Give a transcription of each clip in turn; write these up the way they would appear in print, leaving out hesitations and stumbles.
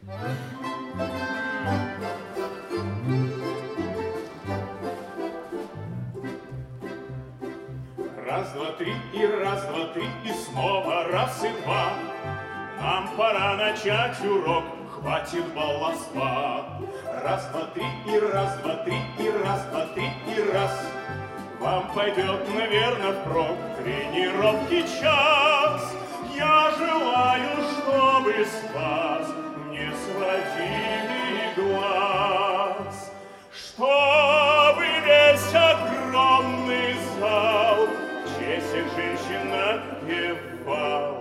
Раз, два, три, и раз, два, три, и снова раз и два. Нам пора начать урок, хватит баловства. Раз, два, три, и раз, два, три, и раз, два, три, и раз. Вам пойдет, наверное, впрок тренировки час. Я желаю, чтобы с вас не сводили глаз, чтобы весь огромный зал в честь всех женщин напевал.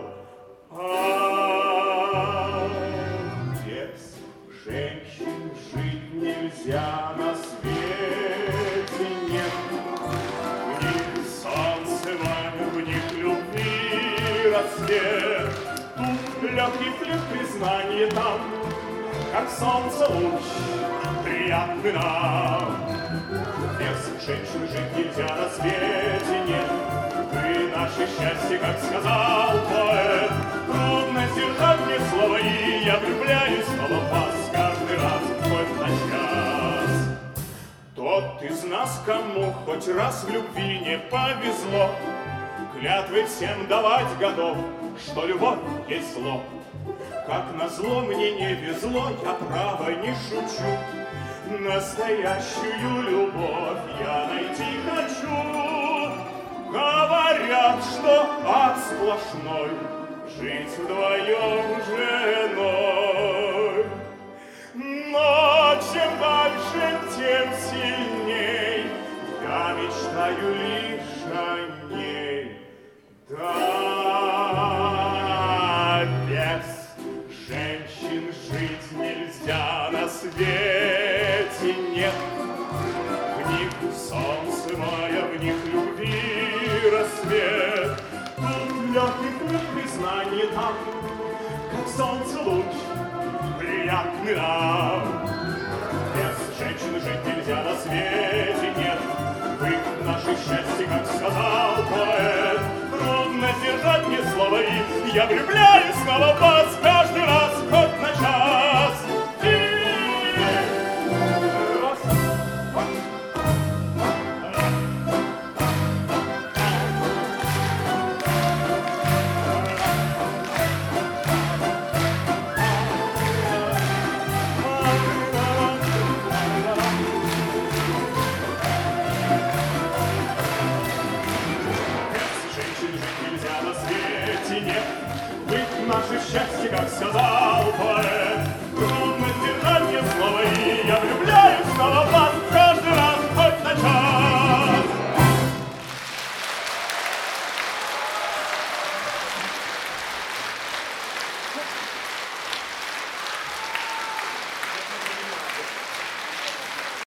А без женщин жить нельзя на свете, нет. В них солнце вам, в них любви рассвет. Тут легкий флирт, признание там, как солнце луч, приятный нам. Без женщин жить нельзя на свете, нет. Вы наше счастье, как сказал поэт. Трудно сдержать мне слова, и я влюбляюсь снова в вас каждый раз хоть на час. Тот из нас, кому хоть раз в любви не повезло, клятвы всем давать готов, что любовь есть зло. Как назло мне не везло, я право не шучу. Настоящую любовь я найти хочу. Говорят, что ад сплошной жить вдвоем с женой. Но чем дальше, тем сильней я мечтаю лишь о ней. Да, без женщин жить нельзя на свете, нет. В них солнце мая, в них любви рассвет. Тут легкий признание там, как солнце луч, приятный нам. Без женщины жить нельзя на свете, нет. Вы наше счастье, как сказал поэт. Трудно сдержать мне слова, и я влюбляюсь снова в вас.